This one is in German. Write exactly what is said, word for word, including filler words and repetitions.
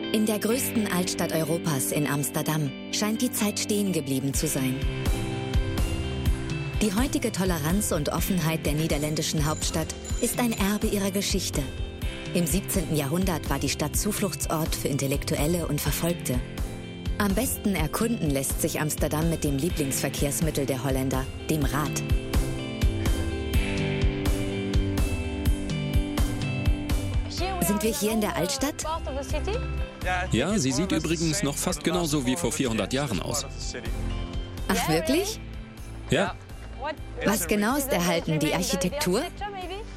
In der größten Altstadt Europas, in Amsterdam, scheint die Zeit stehen geblieben zu sein. Die heutige Toleranz und Offenheit der niederländischen Hauptstadt ist ein Erbe ihrer Geschichte. Im siebzehnten Jahrhundert war die Stadt Zufluchtsort für Intellektuelle und Verfolgte. Am besten erkunden lässt sich Amsterdam mit dem Lieblingsverkehrsmittel der Holländer, dem Rad. Sind wir hier in der Altstadt? Ja, sie sieht übrigens noch fast genauso wie vor vierhundert Jahren aus. Ach, wirklich? Ja. Was genau ist erhalten? Die Architektur?